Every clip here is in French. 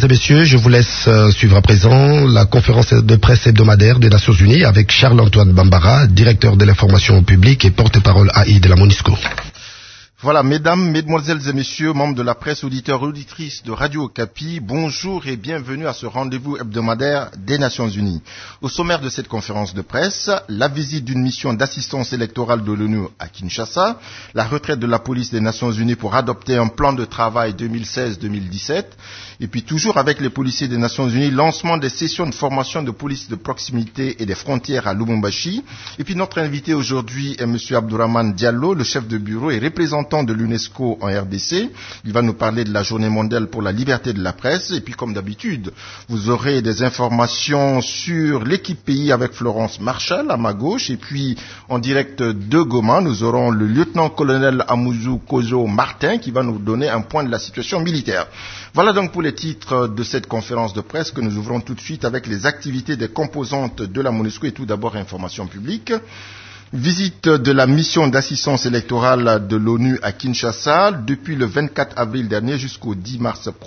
et messieurs, je vous laisse suivre à présent la conférence de presse hebdomadaire des Nations Unies avec Charles-Antoine Bambara, directeur de l'information publique et porte-parole AI de la MONUSCO. Voilà, mesdames, mesdemoiselles et messieurs, membres de la presse, auditeurs, auditrices de Radio Okapi, bonjour et bienvenue à ce rendez-vous hebdomadaire des Nations Unies. Au sommaire de cette conférence de presse, la visite d'une mission d'assistance électorale de l'ONU à Kinshasa, la retraite de la police des Nations Unies pour adopter un plan de travail 2016-2017, et puis toujours avec les policiers des Nations Unies, lancement des sessions de formation de police de proximité et des frontières à Lubumbashi. Et puis notre invité aujourd'hui est M. Abdourahmane Diallo, le chef de bureau et représentant de l'UNESCO en RDC. Il va nous parler de la journée mondiale pour la liberté de la presse. Et puis comme d'habitude, vous aurez des informations sur l'équipe pays avec Florence Marshall à ma gauche. Et puis en direct de Goma, nous aurons le lieutenant-colonel Amouzou Kozo Martin qui va nous donner un point de la situation militaire. Voilà donc pour les titres de cette conférence de presse que nous ouvrons tout de suite avec les activités des composantes de la MONUSCO et tout d'abord information publique. Visite de la mission d'assistance électorale de l'ONU à Kinshasa depuis le 24 avril dernier jusqu'au 10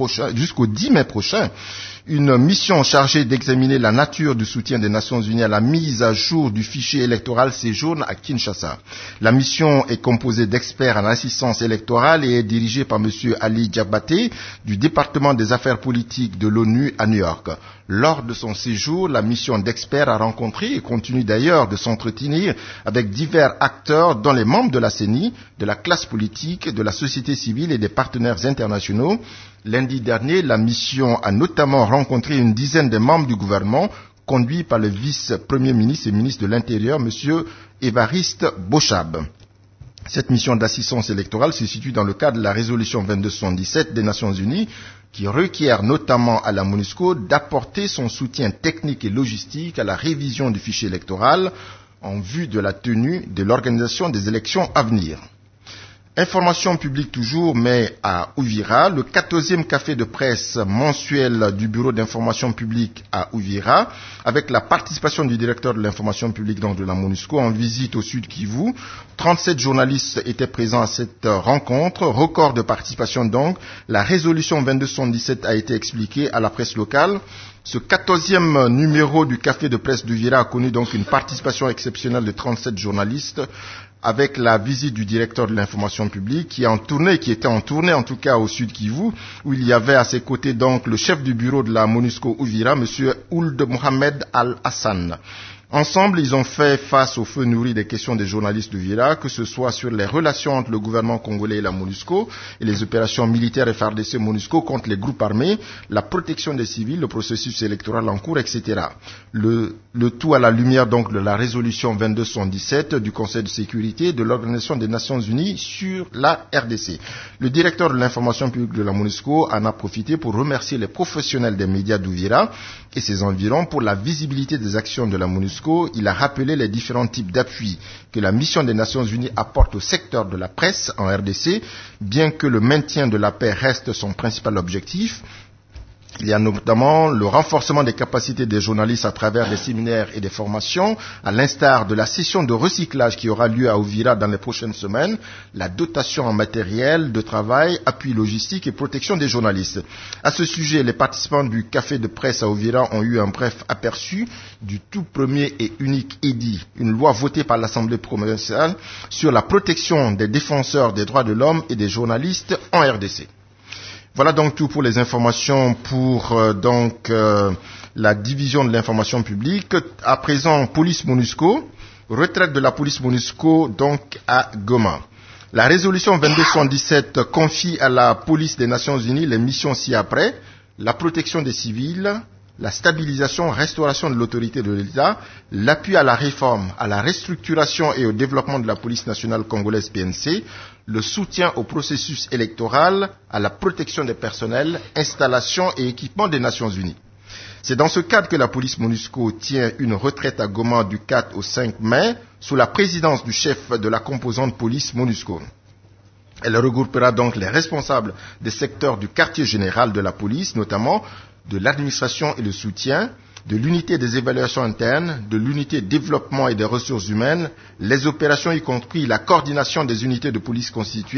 mai prochain. Une mission chargée d'examiner la nature du soutien des Nations Unies à la mise à jour du fichier électoral séjourne à Kinshasa. La mission est composée d'experts en assistance électorale et est dirigée par M. Ali Diabaté du département des affaires politiques de l'ONU à New York. Lors de son séjour, la mission d'experts a rencontré et continue d'ailleurs de s'entretenir avec divers acteurs dont les membres de la CENI, de la classe politique, de la société civile et des partenaires internationaux. Lundi dernier, la mission a notamment rencontré une dizaine de membres du gouvernement, conduits par le vice-premier ministre et ministre de l'Intérieur, M. Évariste Bochab. Cette mission d'assistance électorale se situe dans le cadre de la résolution 2277 des Nations Unies, qui requiert notamment à la MONUSCO d'apporter son soutien technique et logistique à la révision du fichier électoral en vue de la tenue de l'organisation des élections à venir. Information publique toujours, mais à Uvira, le 14e café de presse mensuel du bureau d'information publique à Uvira, avec la participation du directeur de l'information publique donc de la MONUSCO en visite au Sud Kivu. 37 journalistes étaient présents à cette rencontre, record de participation donc. La résolution 2277 a été expliquée à la presse locale. Ce 14e numéro du café de presse d'Uvira a connu donc une participation exceptionnelle de 37 journalistes, avec la visite du directeur de l'information publique qui était en tournée en tout cas au Sud Kivu, où il y avait à ses côtés donc le chef du bureau de la MONUSCO Uvira, M. Ould Mohamed Al-Hassan. Ensemble, ils ont fait face au feu nourri des questions des journalistes d'Uvira, que ce soit sur les relations entre le gouvernement congolais et la MONUSCO, et les opérations militaires FARDC-MONUSCO contre les groupes armés, la protection des civils, le processus électoral en cours, etc. Le tout à la lumière donc de la résolution 2217 du Conseil de sécurité de l'Organisation des Nations Unies sur la RDC. Le directeur de l'information publique de la MONUSCO en a profité pour remercier les professionnels des médias d'Uvira et ses environs pour la visibilité des actions de la MONUSCO. Il a rappelé les différents types d'appui que la mission des Nations Unies apporte au secteur de la presse en RDC, bien que le maintien de la paix reste son principal objectif. Il y a notamment le renforcement des capacités des journalistes à travers des séminaires et des formations, à l'instar de la session de recyclage qui aura lieu à Uvira dans les prochaines semaines, la dotation en matériel de travail, appui logistique et protection des journalistes. À ce sujet, les participants du café de presse à Uvira ont eu un bref aperçu du tout premier et unique EDI, une loi votée par l'Assemblée provinciale sur la protection des défenseurs des droits de l'homme et des journalistes en RDC. Voilà donc tout pour les informations pour la division de l'information publique. À présent, police MONUSCO, retraite de la police MONUSCO donc à Goma. La résolution 2217 confie à la police des Nations Unies les missions ci-après, la protection des civils, la stabilisation, restauration de l'autorité de l'État, l'appui à la réforme, à la restructuration et au développement de la police nationale congolaise PNC, le soutien au processus électoral, à la protection des personnels, installation et équipement des Nations Unies. C'est dans ce cadre que la police MONUSCO tient une retraite à Goma du 4 au 5 mai, sous la présidence du chef de la composante police MONUSCO. Elle regroupera donc les responsables des secteurs du quartier général de la police, notamment de l'administration et le soutien, de l'unité des évaluations internes, de l'unité développement et des ressources humaines, les opérations y compris la coordination des unités de police constituées,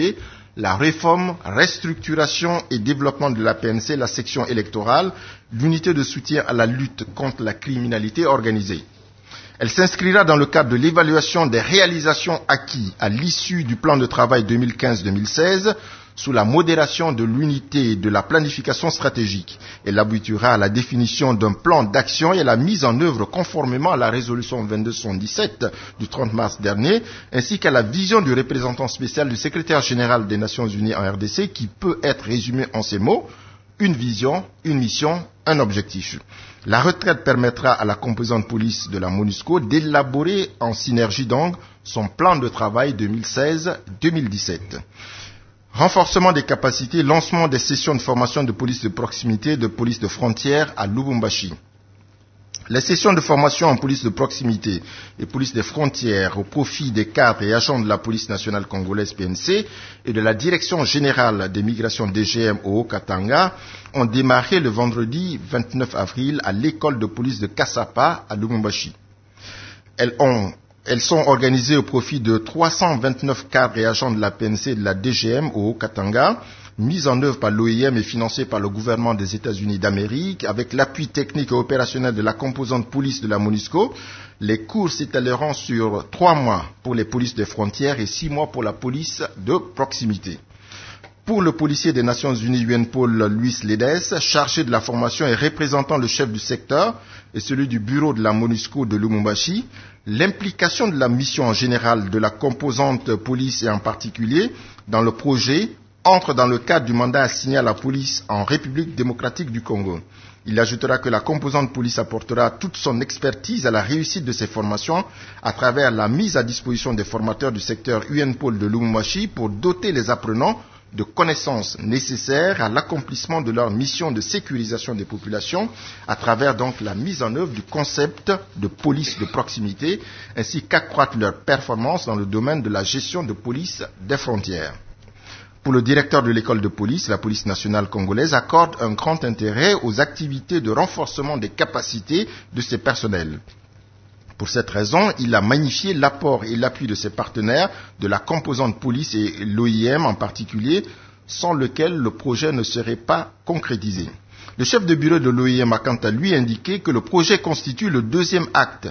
la réforme, restructuration et développement de la PNC, la section électorale, l'unité de soutien à la lutte contre la criminalité organisée. Elle s'inscrira dans le cadre de l'évaluation des réalisations acquises à l'issue du plan de travail 2015-2016 sous la modération de l'unité de la planification stratégique. Elle aboutira à la définition d'un plan d'action et à la mise en œuvre conformément à la résolution 2217 du 30 mars dernier, ainsi qu'à la vision du représentant spécial du secrétaire général des Nations Unies en RDC qui peut être résumée en ces mots: une vision, une mission, un objectif. La retraite permettra à la composante police de la MONUSCO d'élaborer en synergie donc son plan de travail 2016-2017. Renforcement des capacités, lancement des sessions de formation de police de proximité, de police de frontière à Lubumbashi. Les sessions de formation en police de proximité et police des frontières au profit des cadres et agents de la police nationale congolaise PNC et de la direction générale des migrations DGM au Haut-Katanga ont démarré le vendredi 29 avril à l'école de police de Kassapa à Lubumbashi. Elles sont organisées au profit de 329 cadres et agents de la PNC et de la DGM au Haut-Katanga, mises en œuvre par l'OIM et financées par le gouvernement des États-Unis d'Amérique, avec l'appui technique et opérationnel de la composante police de la MONUSCO. Les cours s'étaleront sur 3 mois pour les polices des frontières et 6 mois pour la police de proximité. Pour le policier des Nations Unies UNPOL Luis Ledes, chargé de la formation et représentant le chef du secteur et celui du bureau de la MONUSCO de Lubumbashi, l'implication de la mission en général de la composante police et en particulier dans le projet entre dans le cadre du mandat assigné à la police en République démocratique du Congo. Il ajoutera que la composante police apportera toute son expertise à la réussite de ces formations à travers la mise à disposition des formateurs du secteur UNPOL de Lubumbashi pour doter les apprenants de connaissances nécessaires à l'accomplissement de leur mission de sécurisation des populations à travers donc la mise en œuvre du concept de police de proximité ainsi qu'accroître leur performance dans le domaine de la gestion de police des frontières. Pour le directeur de l'école de police, la police nationale congolaise accorde un grand intérêt aux activités de renforcement des capacités de ses personnels. Pour cette raison, il a magnifié l'apport et l'appui de ses partenaires, de la composante police et l'OIM en particulier, sans lequel le projet ne serait pas concrétisé. Le chef de bureau de l'OIM a quant à lui indiqué que le projet constitue le deuxième acte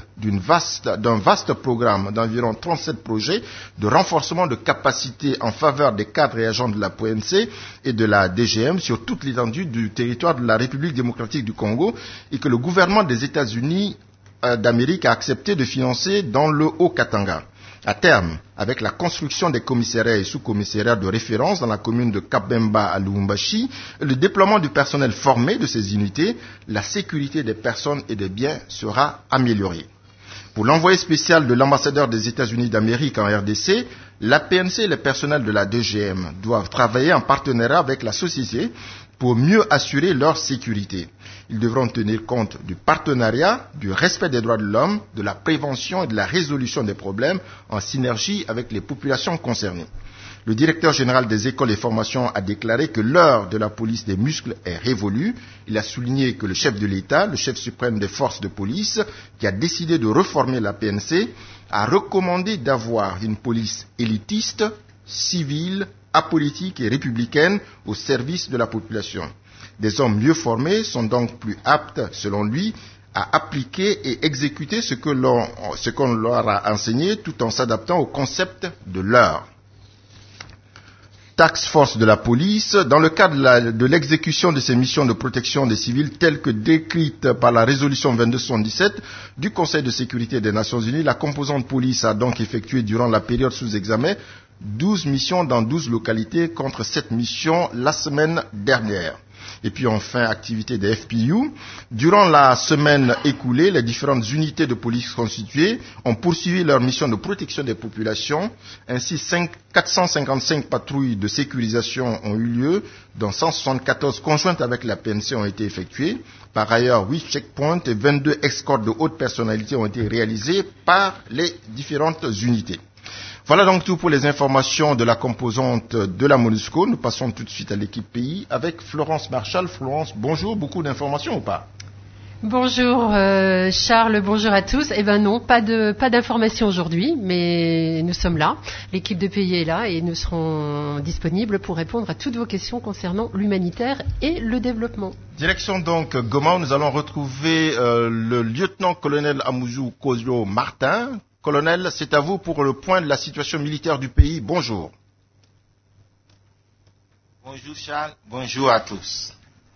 d'un vaste programme d'environ 37 projets de renforcement de capacités en faveur des cadres et agents de la PNC et de la DGM sur toute l'étendue du territoire de la République démocratique du Congo et que le gouvernement des États-Unis d'Amérique a accepté de financer dans le Haut-Katanga. À terme, avec la construction des commissariats et sous-commissariats de référence dans la commune de Kabemba à Lubumbashi, et le déploiement du personnel formé de ces unités, la sécurité des personnes et des biens sera améliorée. Pour l'envoyé spécial de l'ambassadeur des États-Unis d'Amérique en RDC, la PNC et le personnel de la DGM doivent travailler en partenariat avec la société pour mieux assurer leur sécurité. Ils devront tenir compte du partenariat, du respect des droits de l'homme, de la prévention et de la résolution des problèmes en synergie avec les populations concernées. Le directeur général des écoles et formations a déclaré que l'heure de la police des muscles est révolue. Il a souligné que le chef de l'État, le chef suprême des forces de police, qui a décidé de reformer la PNC, a recommandé d'avoir une police élitiste, civile, apolitique et républicaine au service de la population. Des hommes mieux formés sont donc plus aptes, selon lui, à appliquer et exécuter ce qu'on leur a enseigné tout en s'adaptant au concept de l'heure. Task Force de la police, dans le cadre de l'exécution de ces missions de protection des civils telles que décrites par la résolution 2217 du Conseil de sécurité des Nations Unies, la composante police a donc effectué durant la période sous examen 12 missions dans 12 localités contre 7 missions la semaine dernière. Et puis enfin, activité des FPU. Durant la semaine écoulée, les différentes unités de police constituées ont poursuivi leur mission de protection des populations. Ainsi, 455 patrouilles de sécurisation ont eu lieu, dont 174 conjointes avec la PNC ont été effectuées. Par ailleurs, 8 checkpoints et 22 escortes de haute personnalité ont été réalisées par les différentes unités. Voilà donc tout pour les informations de la composante de la MONUSCO. Nous passons tout de suite à l'équipe pays avec Florence Marchal. Florence, bonjour, beaucoup d'informations ou pas? Bonjour Charles, bonjour à tous. Eh ben non, pas d'informations aujourd'hui, mais nous sommes là. L'équipe de pays est là et nous serons disponibles pour répondre à toutes vos questions concernant l'humanitaire et le développement. Direction donc Goma, où nous allons retrouver le lieutenant-colonel Amouzou Kozio Martin. Colonel, c'est à vous pour le point de la situation militaire du pays. Bonjour. Bonjour Charles, bonjour à tous.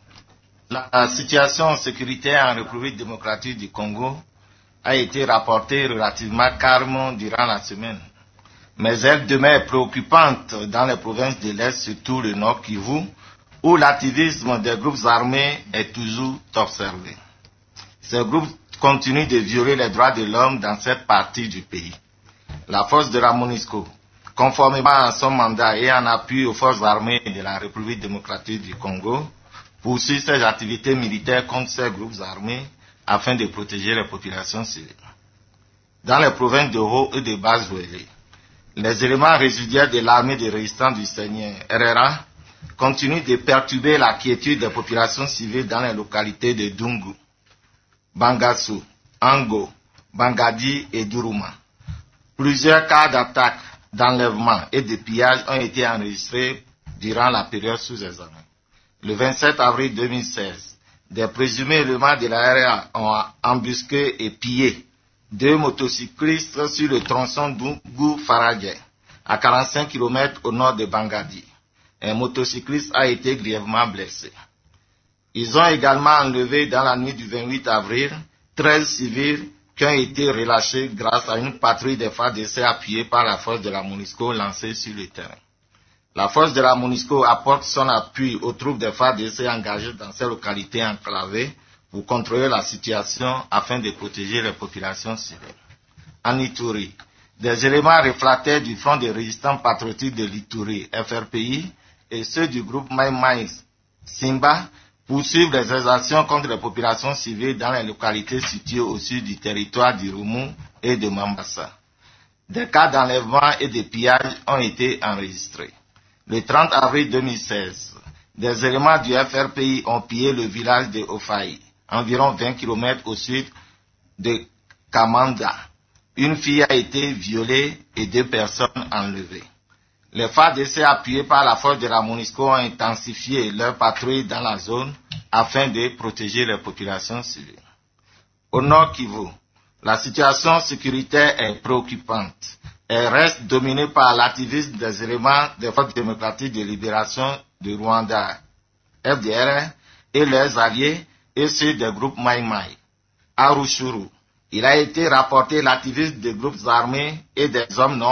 La situation sécuritaire en République démocratique du Congo a été rapportée relativement calme durant la semaine. Mais elle demeure préoccupante dans les provinces de l'Est, surtout le Nord Kivu, où l'activisme des groupes armés est toujours observé. Ces groupes continuent de violer les droits de l'homme dans cette partie du pays. La force de la MONUSCO, conformément à son mandat et en appui aux forces armées de la République démocratique du Congo, poursuit ses activités militaires contre ces groupes armés afin de protéger les populations civiles. Dans les provinces de Haut et de Bas-Ouélé, les éléments résiduels de l'armée de résistance du Seigneur RRA continuent de perturber la quiétude des populations civiles dans les localités de Dungu, Bangassou, Ango, Bangadi et Duruma. Plusieurs cas d'attaques, d'enlèvement et de pillage ont été enregistrés durant la période sous-examen. Le 27 avril 2016, des présumés éléments de la RA ont embusqué et pillé 2 motocyclistes sur le tronçon Dungu-Faragé, à 45 km au nord de Bangadi. Un motocycliste a été grièvement blessé. Ils ont également enlevé dans la nuit du 28 avril 13 civils qui ont été relâchés grâce à une patrouille des FARDC appuyée par la force de la MONUSCO lancée sur le terrain. La force de la MONUSCO apporte son appui aux troupes des FARDC engagées dans ces localités enclavées pour contrôler la situation afin de protéger les populations civiles. En Ituri, des éléments réfractaires du Front de résistance patriotique de l'Ituri, FRPI, et ceux du groupe Mai Mai Simba poursuivent les exactions contre les populations civiles dans les localités situées au sud du territoire d'Irumu et de Mambasa. Des cas d'enlèvement et de pillage ont été enregistrés. Le 30 avril 2016, des éléments du FRPI ont pillé le village de Ofaï, environ 20 km au sud de Kamanda. Une fille a été violée et 2 personnes enlevées. Les FARDC appuyés par la force de la MONUSCO ont intensifié leur patrouille dans la zone afin de protéger les populations civiles. Au nord Kivu, la situation sécuritaire est préoccupante. Elle reste dominée par l'activisme des éléments des forces démocratiques de libération du Rwanda, FDR, et leurs alliés et ceux des groupes Mai Mai. À Ruchuru, il a été rapporté l'activisme des groupes armés et des hommes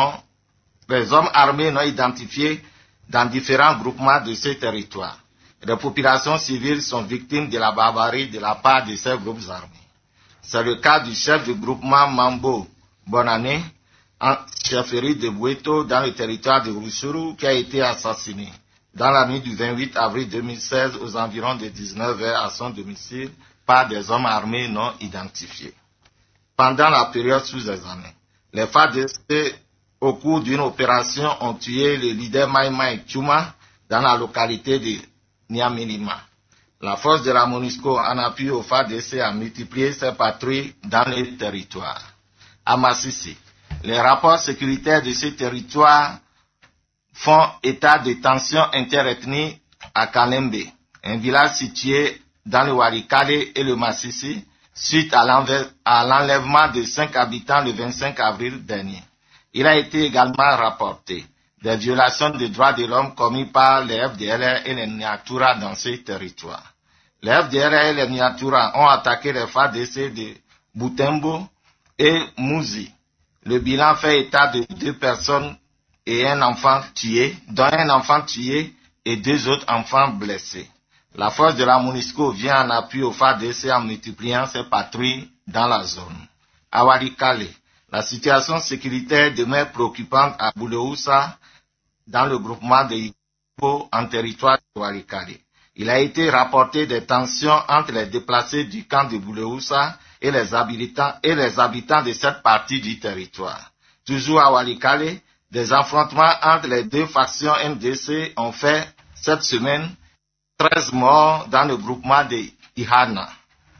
armés non identifiés dans différents groupements de ces territoires. Les populations civiles sont victimes de la barbarie de la part de ces groupes armés. C'est le cas du chef du groupement Mambo Bonane, en chefferie de Boueto dans le territoire de Ruchuru, qui a été assassiné dans la nuit du 28 avril 2016 aux environs de 19h à son domicile par des hommes armés non identifiés. Pendant la période sous-examen, les FARDC au cours d'une opération ont tué le leader Mai Mai Tchouma dans la localité de Nyamilima. La force de la MONUSCO en appui au FARDC a multiplié ses patrouilles dans les territoires. À Massissi, les rapports sécuritaires de ces territoires font état de tensions interethniques à Kalembe, un village situé dans le Walikale et le Massissi, suite à l'enlèvement de 5 habitants le 25 avril dernier. Il a été également rapporté des violations des droits de l'homme commises par les FDLR et les Nyatura dans ces territoires. Les FDLR et les Nyatura ont attaqué les FARDC de Butembo et Mouzi. Le bilan fait état de 2 personnes et un enfant tué, dont un enfant tué et 2 autres enfants blessés. La force de la MONUSCO vient en appui au FARDC en multipliant ses patrouilles dans la zone. À Walikale, la situation sécuritaire demeure préoccupante à Boulehoussa, dans le groupement de Ipo en territoire de Walikale. Il a été rapporté des tensions entre les déplacés du camp de Boulehoussa et les habitants de cette partie du territoire. Toujours à Walikale, des affrontements entre les 2 factions MDC ont fait cette semaine 13 morts dans le groupement de Ihana.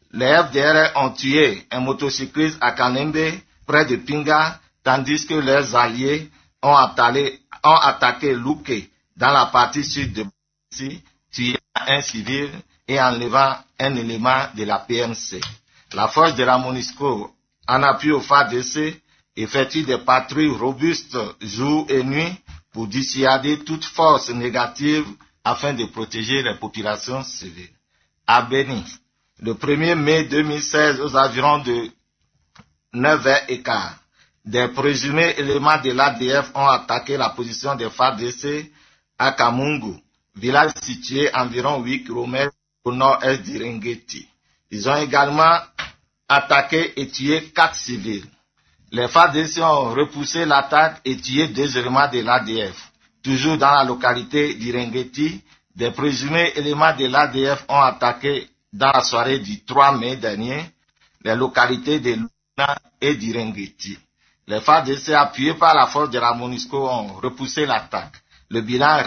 Les FDR ont tué un motocycliste à Kanembe, près de Pinga, tandis que leurs alliés ont attaqué Louké dans la partie sud de Bouassi, tuant un civil et enlevant un élément de la PMC. La force de la MONUSCO, en appui au FARDC, effectue des patrouilles robustes jour et nuit pour dissuader toute force négative afin de protéger les populations civiles. À Béni, le 1er mai 2016, aux environs de 9h15, des présumés éléments de l'ADF ont attaqué la position des FARDC à Kamungu, village situé environ 8 km au nord-est d'Irengeti. Ils ont également attaqué et tué 4 civils. Les FARDC ont repoussé l'attaque et tué 2 éléments de l'ADF. Toujours dans la localité d'Irengeti, des présumés éléments de l'ADF ont attaqué dans la soirée du 3 mai dernier les localités de Luna et d'Irengeti. Les FARDC appuyés par la force de la MONUSCO ont repoussé l'attaque. Le bilan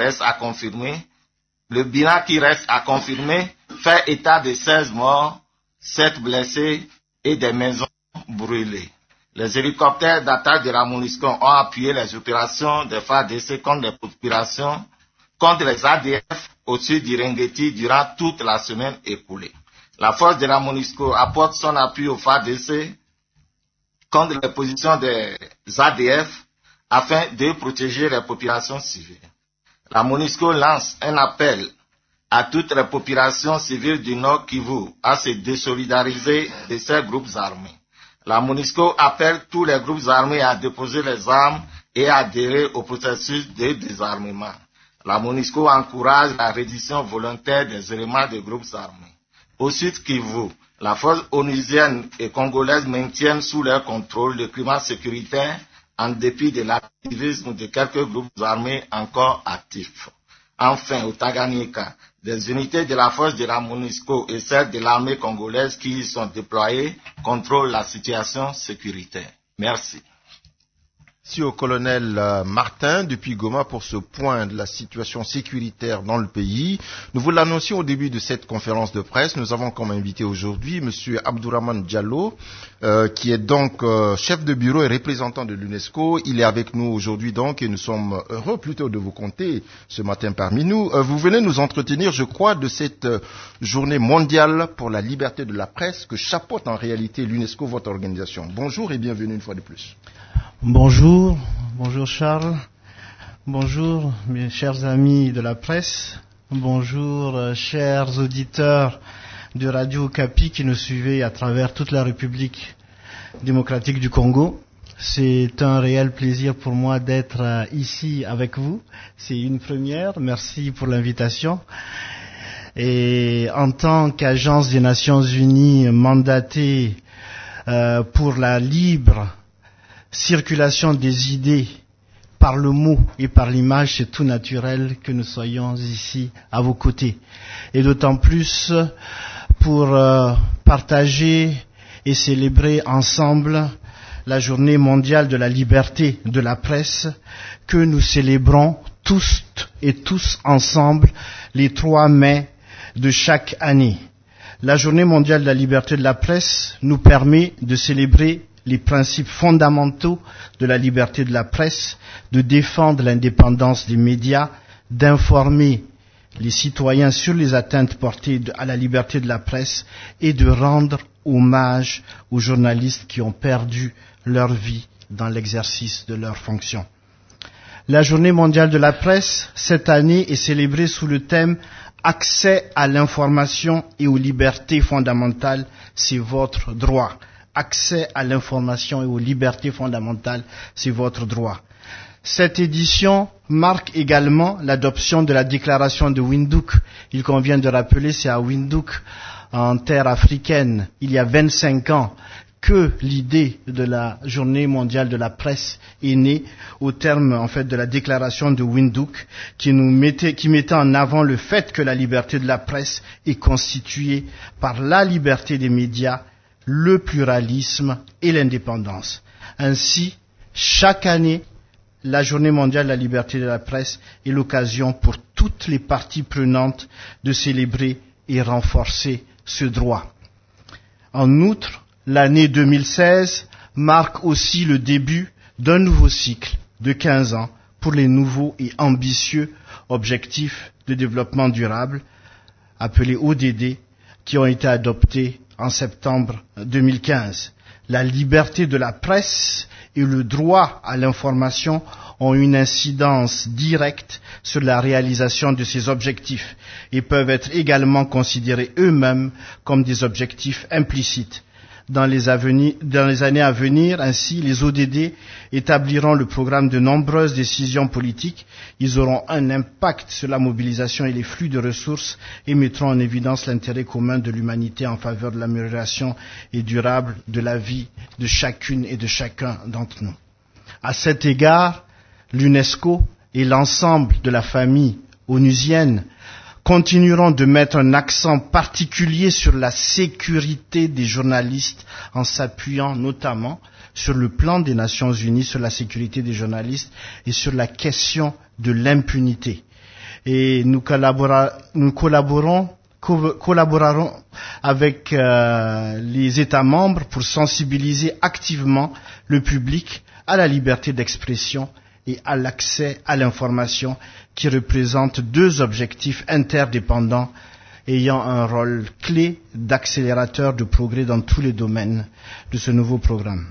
qui reste à confirmer fait état de 16 morts, 7 blessés et des maisons brûlées. Les hélicoptères d'attaque de la MONUSCO ont appuyé les opérations des FARDC contre les ADF au sud d'Irengeti durant toute la semaine écoulée. La force de la MONUSCO apporte son appui aux FARDC contre les positions des ADF afin de protéger les populations civiles. La MONUSCO lance un appel à toutes les populations civiles du Nord Kivu à se désolidariser de ces groupes armés. La MONUSCO appelle tous les groupes armés à déposer les armes et à adhérer au processus de désarmement. La MONUSCO encourage la reddition volontaire des éléments des groupes armés. Au Sud Kivu, la force onusienne et congolaise maintiennent sous leur contrôle le climat sécuritaire en dépit de l'activisme de quelques groupes armés encore actifs. Enfin, au Tanganyika, des unités de la force de la MONUSCO et celles de l'armée congolaise qui y sont déployées contrôlent la situation sécuritaire. Merci. Merci au colonel Martin depuis Goma pour ce point de la situation sécuritaire dans le pays. Nous vous l'annoncions au début de cette conférence de presse. Nous avons comme invité aujourd'hui M. Abdourahmane Diallo, qui est donc chef de bureau et représentant de l'UNESCO. Il est avec nous aujourd'hui donc et nous sommes heureux plutôt de vous compter ce matin parmi nous. Vous venez nous entretenir, je crois, de cette journée mondiale pour la liberté de la presse que chapeaute en réalité l'UNESCO, votre organisation. Bonjour et bienvenue une fois de plus. Bonjour Charles, bonjour mes chers amis de la presse, bonjour chers auditeurs de Radio Okapi qui nous suivez à travers toute la République démocratique du Congo. C'est un réel plaisir pour moi d'être ici avec vous, c'est une première, merci pour l'invitation. Et en tant qu'agence des Nations Unies mandatée pour la libre circulation des idées par le mot et par l'image, c'est tout naturel que nous soyons ici à vos côtés. Et d'autant plus pour partager et célébrer ensemble la journée mondiale de la liberté de la presse que nous célébrons tous et tous ensemble les 3 mai de chaque année. La journée mondiale de la liberté de la presse nous permet de célébrer les principes fondamentaux de la liberté de la presse, de défendre l'indépendance des médias, d'informer les citoyens sur les atteintes portées à la liberté de la presse et de rendre hommage aux journalistes qui ont perdu leur vie dans l'exercice de leurs fonctions. La journée mondiale de la presse, cette année, est célébrée sous le thème « Accès à l'information et aux libertés fondamentales, c'est votre droit ». Accès à l'information et aux libertés fondamentales, c'est votre droit. Cette édition marque également l'adoption de la déclaration de Windhoek. Il convient de rappeler, c'est à Windhoek, en terre africaine, il y a 25 ans, que l'idée de la journée mondiale de la presse est née au terme, en fait, de la déclaration de Windhoek, qui mettait en avant le fait que la liberté de la presse est constituée par la liberté des médias, le pluralisme et l'indépendance. Ainsi, chaque année, la Journée mondiale de la liberté de la presse est l'occasion pour toutes les parties prenantes de célébrer et renforcer ce droit. En outre, l'année 2016 marque aussi le début d'un nouveau cycle de 15 ans pour les nouveaux et ambitieux objectifs de développement durable, appelés ODD, qui ont été adoptés en septembre 2015. La liberté de la presse et le droit à l'information ont une incidence directe sur la réalisation de ces objectifs et peuvent être également considérés eux-mêmes comme des objectifs implicites. Dans les années à venir, ainsi, les ODD établiront le programme de nombreuses décisions politiques. Ils auront un impact sur la mobilisation et les flux de ressources et mettront en évidence l'intérêt commun de l'humanité en faveur de l'amélioration et durable de la vie de chacune et de chacun d'entre nous. À cet égard, l'UNESCO et l'ensemble de la famille onusienne continueront de mettre un accent particulier sur la sécurité des journalistes en s'appuyant notamment sur le plan des Nations Unies sur la sécurité des journalistes et sur la question de l'impunité. Et nous collaborerons avec les États membres pour sensibiliser activement le public à la liberté d'expression et à l'accès à l'information qui représentent deux objectifs interdépendants ayant un rôle clé d'accélérateur de progrès dans tous les domaines de ce nouveau programme.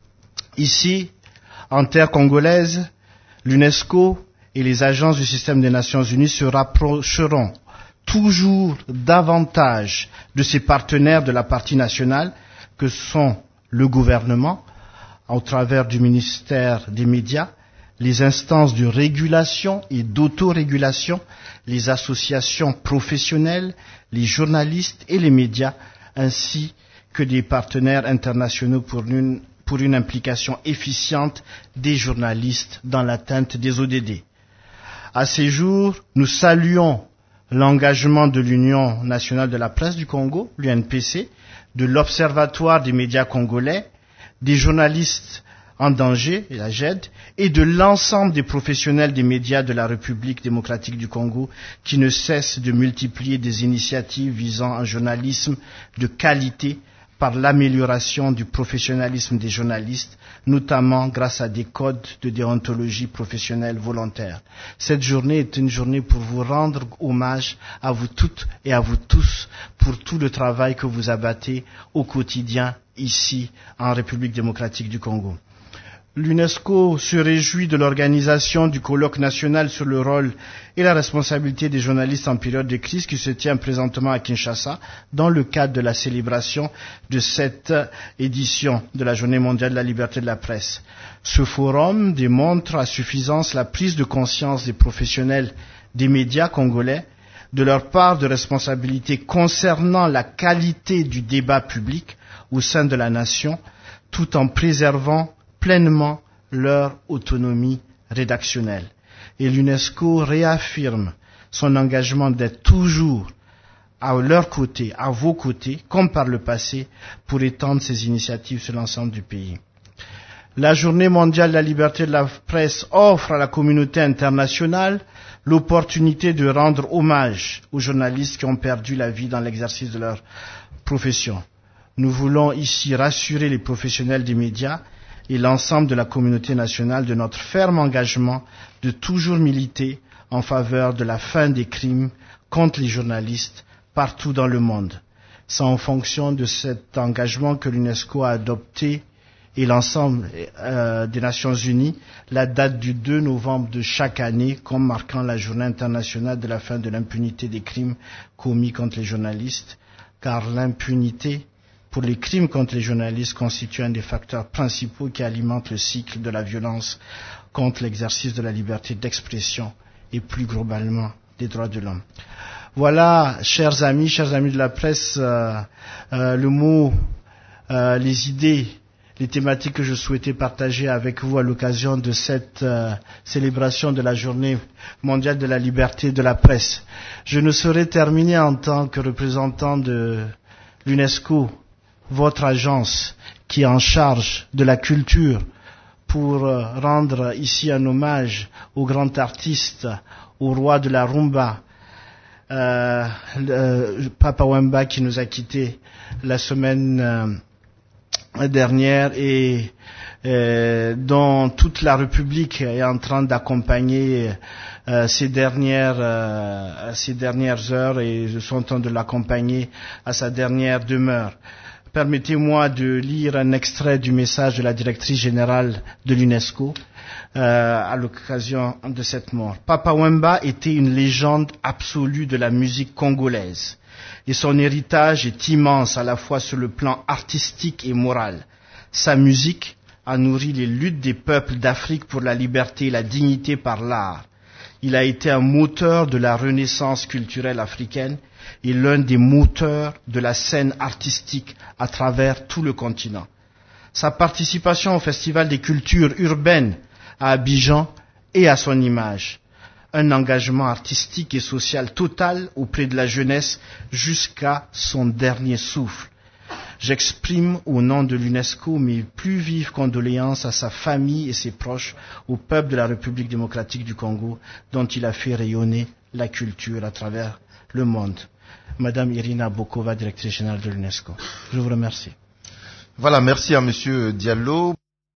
Ici, en terre congolaise, l'UNESCO et les agences du système des Nations Unies se rapprocheront toujours davantage de ses partenaires de la partie nationale que sont le gouvernement, au travers du ministère des médias, les instances de régulation et d'autorégulation, les associations professionnelles, les journalistes et les médias, ainsi que des partenaires internationaux pour une implication efficiente des journalistes dans l'atteinte des ODD. À ces jours, nous saluons l'engagement de l'Union nationale de la presse du Congo, l'UNPC, de l'Observatoire des médias congolais, des journalistes en danger, la GED, et de l'ensemble des professionnels des médias de la République démocratique du Congo qui ne cessent de multiplier des initiatives visant un journalisme de qualité par l'amélioration du professionnalisme des journalistes, notamment grâce à des codes de déontologie professionnelle volontaire. Cette journée est une journée pour vous rendre hommage à vous toutes et à vous tous pour tout le travail que vous abattez au quotidien ici en République démocratique du Congo. L'UNESCO se réjouit de l'organisation du colloque national sur le rôle et la responsabilité des journalistes en période de crise qui se tient présentement à Kinshasa dans le cadre de la célébration de cette édition de la Journée mondiale de la liberté de la presse. Ce forum démontre à suffisance la prise de conscience des professionnels des médias congolais de leur part de responsabilité concernant la qualité du débat public au sein de la nation, tout en préservant pleinement leur autonomie rédactionnelle. Et l'UNESCO réaffirme son engagement d'être toujours à leur côté, à vos côtés, comme par le passé, pour étendre ces initiatives sur l'ensemble du pays. La Journée mondiale de la liberté de la presse offre à la communauté internationale l'opportunité de rendre hommage aux journalistes qui ont perdu la vie dans l'exercice de leur profession. Nous voulons ici rassurer les professionnels des médias et l'ensemble de la communauté nationale de notre ferme engagement de toujours militer en faveur de la fin des crimes contre les journalistes partout dans le monde. C'est en fonction de cet engagement que l'UNESCO a adopté et l'ensemble des Nations Unies la date du 2 novembre de chaque année comme marquant la journée internationale de la fin de l'impunité des crimes commis contre les journalistes, car l'impunité pour les crimes contre les journalistes constitue un des facteurs principaux qui alimentent le cycle de la violence contre l'exercice de la liberté d'expression et plus globalement des droits de l'homme. Voilà, chers amis de la presse, le mot, les idées, les thématiques que je souhaitais partager avec vous à l'occasion de cette célébration de la Journée mondiale de la liberté de la presse. Je ne saurais terminer en tant que représentant de l'UNESCO, votre agence qui est en charge de la culture, pour rendre ici un hommage au grand artiste, au roi de la rumba, Papa Wemba qui nous a quittés la semaine dernière et dont toute la République est en train d'accompagner ces dernières heures et je suis en train de l'accompagner à sa dernière demeure. Permettez-moi de lire un extrait du message de la directrice générale de l'UNESCO à l'occasion de cette mort. Papa Wemba était une légende absolue de la musique congolaise et son héritage est immense à la fois sur le plan artistique et moral. Sa musique a nourri les luttes des peuples d'Afrique pour la liberté et la dignité par l'art. Il a été un moteur de la renaissance culturelle africaine et l'un des moteurs de la scène artistique à travers tout le continent. Sa participation au Festival des cultures urbaines à Abidjan est à son image. Un engagement artistique et social total auprès de la jeunesse jusqu'à son dernier souffle. J'exprime au nom de l'UNESCO mes plus vives condoléances à sa famille et ses proches, au peuple de la République démocratique du Congo, dont il a fait rayonner la culture à travers le monde. Madame Irina Bokova, directrice générale de l'UNESCO. Je vous remercie. Voilà, merci à Monsieur Diallo.